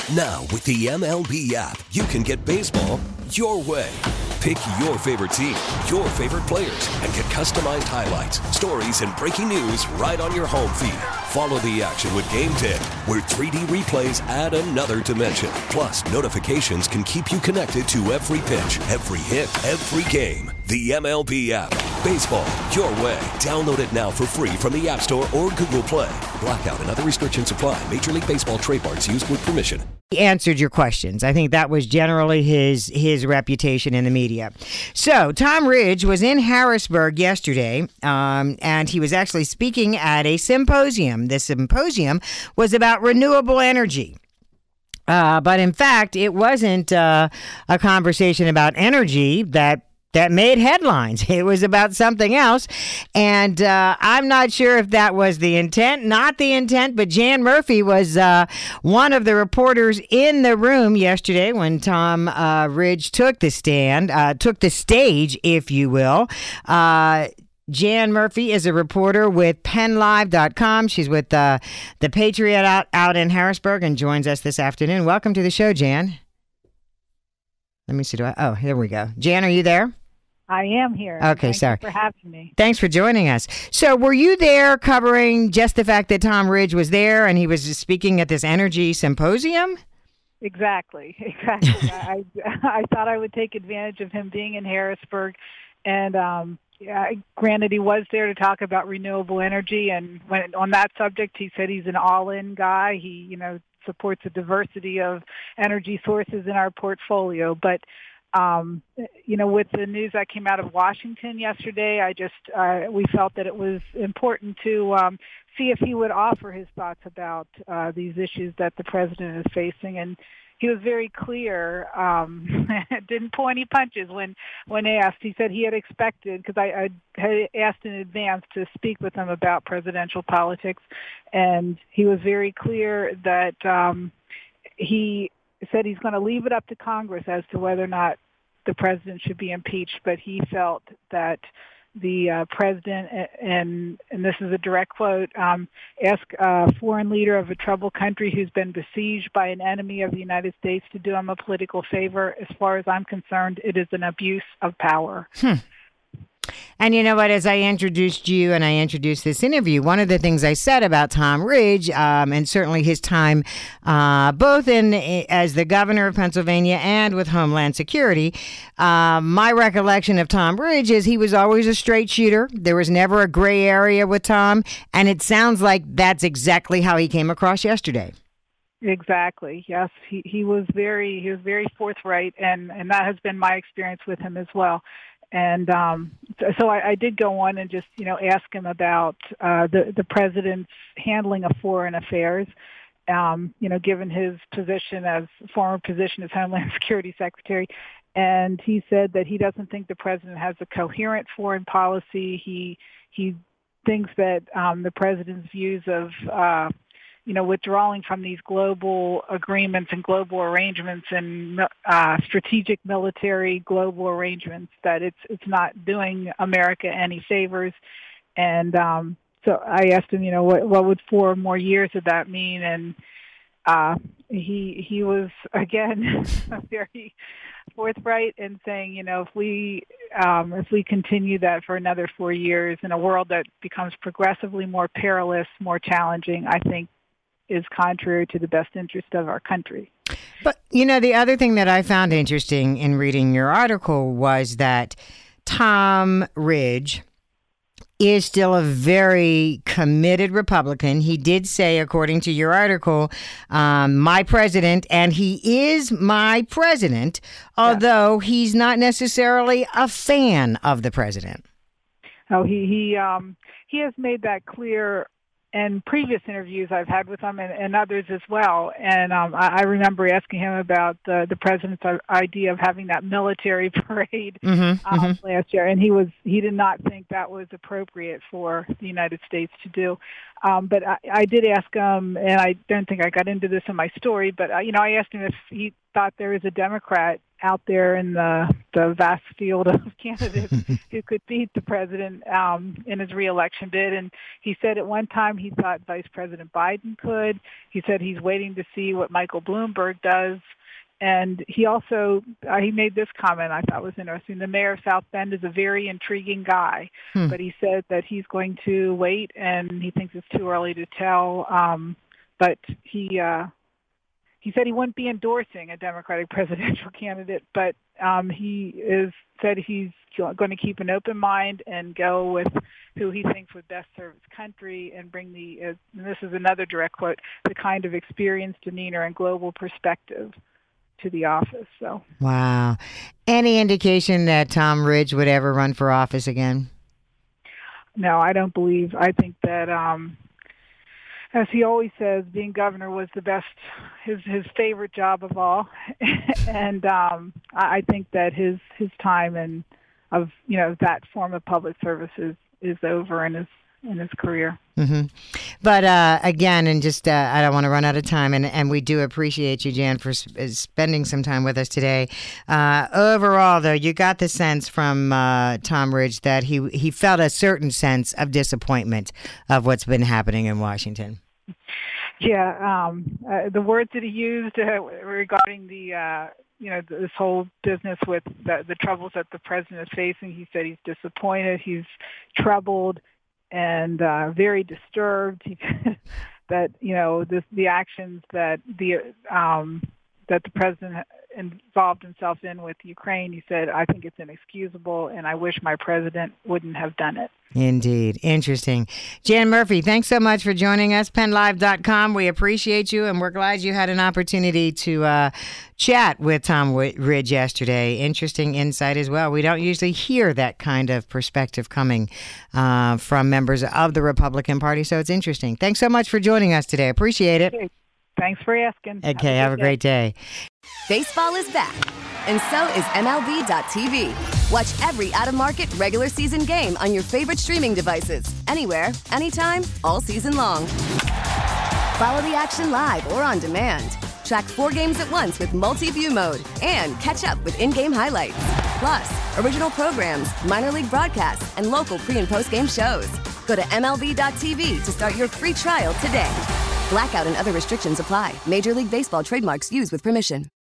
Now, with the MLB app, you can get baseball your way. Pick your favorite team, your favorite players, and get customized highlights, stories, and breaking news right on your home feed. Follow the action with Game Day, where 3D replays add another dimension. Plus, notifications can keep you connected to every pitch, every hit, every game. The MLB app. Baseball your way. Download it now for free from the App Store or Google Play. Blackout and other restrictions apply. Major League Baseball trademarks used with permission. He answered your questions. I think that was generally his reputation in the media. So Tom Ridge was in Harrisburg yesterday, and he was actually speaking at a symposium. This symposium was about renewable energy. But in fact, it wasn't a conversation about energy that made headlines. It was about something else. And I'm not sure if that was the intent, not the intent, but Jan Murphy was one of the reporters in the room yesterday when Tom Ridge took the stage, if you will. Jan Murphy is a reporter with PennLive.com. She's with the Patriot out in Harrisburg and joins us this afternoon. Welcome to the show, Jan. Let me see. Here we go. Jan, are you there? I am here. Okay, sorry. Thanks for having me. Thanks for joining us. So were you there covering just the fact that Tom Ridge was there and he was just speaking at this energy symposium? Exactly. I thought I would take advantage of him being in Harrisburg. And granted, he was there to talk about renewable energy. And on that subject, he said he's an all-in guy. He, supports a diversity of energy sources in our portfolio. But with the news that came out of Washington yesterday, we felt that it was important to see if he would offer his thoughts about these issues that the president is facing. And he was very clear, didn't pull any punches when asked. He said he had expected, because I had asked in advance to speak with him about presidential politics, and he was very clear that he said he's going to leave it up to Congress as to whether or not the president should be impeached, but he felt that the president, and this is a direct quote, ask a foreign leader of a troubled country who's been besieged by an enemy of the United States to do him a political favor. As far as I'm concerned, it is an abuse of power. And you know what, as I introduced you and I introduced this interview, one of the things I said about Tom Ridge, and certainly his time both as the governor of Pennsylvania and with Homeland Security, my recollection of Tom Ridge is he was always a straight shooter. There was never a gray area with Tom, and it sounds like that's exactly how he came across yesterday. Exactly. Yes, he was very forthright, and that has been my experience with him as well. And so I did go on and just, ask him about the president's handling of foreign affairs, given his former position as Homeland Security Secretary. And he said that he doesn't think the president has a coherent foreign policy. He thinks that the president's views of withdrawing from these global agreements and global arrangements and strategic military global arrangements, that it's not doing America any favors. And so I asked him, what would 4 more years of that mean? And he was, again, very forthright in saying, if we continue that for another 4 years in a world that becomes progressively more perilous, more challenging, I think is contrary to the best interest of our country. But, the other thing that I found interesting in reading your article was that Tom Ridge is still a very committed Republican. He did say, according to your article, my president, and he is my president, although he's not necessarily a fan of the president. Oh, he has made that clear in previous interviews I've had with him and others as well. And I remember asking him about the president's idea of having that military parade last year, and he did not think that was appropriate for the United States to do. But I did ask him, and I don't think I got into this in my story, but I asked him if he thought there is a Democrat out there in the vast field of candidates who could beat the president in his reelection bid. And he said at one time he thought Vice President Biden could. He said he's waiting to see what Michael Bloomberg does. And he also he made this comment I thought was interesting. The mayor of South Bend is a very intriguing guy, but he said that he's going to wait, and he thinks it's too early to tell. But he said he wouldn't be endorsing a Democratic presidential candidate, but said he's going to keep an open mind and go with who he thinks would best serve his country and bring and this is another direct quote, the kind of experience, demeanor, and global perspective to the office. So, wow. Any indication that Tom Ridge would ever run for office again? No, I don't believe. I think that, as he always says, being governor was the best, his favorite job of all, and I think that his time of that form of public service is over in his career. Mm-hmm. But again, and just I don't want to run out of time, and we do appreciate you, Jan, for spending some time with us today. Overall, though, you got the sense from Tom Ridge that he felt a certain sense of disappointment of what's been happening in Washington. Yeah, the words that he used regarding this whole business with the troubles that the president is facing, he said he's disappointed, he's troubled, and very disturbed. That the actions that the president involved himself in with Ukraine, he said, I think it's inexcusable, and I wish my president wouldn't have done it. Indeed. Interesting. Jan Murphy, thanks so much for joining us, PennLive.com. We appreciate you, and we're glad you had an opportunity to chat with Tom Ridge yesterday. Interesting insight as well. We don't usually hear that kind of perspective coming from members of the Republican Party, so it's interesting. Thanks so much for joining us today. Appreciate it. Okay. Thanks for asking. Okay, have a great day. Baseball is back, and so is MLB.tv. Watch every out-of-market regular season game on your favorite streaming devices, anywhere, anytime, all season long. Follow the action live or on demand. Track 4 games at once with multi-view mode and catch up with in-game highlights. Plus, original programs, minor league broadcasts, and local pre- and post-game shows. Go to MLB.tv to start your free trial today. Blackout and other restrictions apply. Major League Baseball trademarks used with permission.